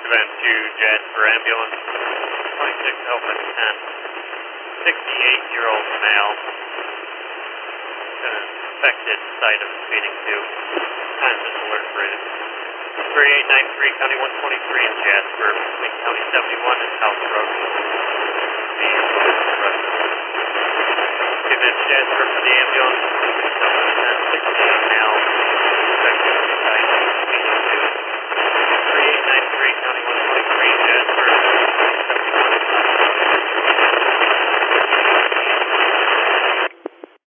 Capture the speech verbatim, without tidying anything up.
Van two, Jasper ambulance, twenty-six Alpha ten, sixty-eight-year-old male, an infected site of speeding tube. Time is alert rated. three eight nine three, County one twenty-three in Jasper, between County seventy-one and House Road.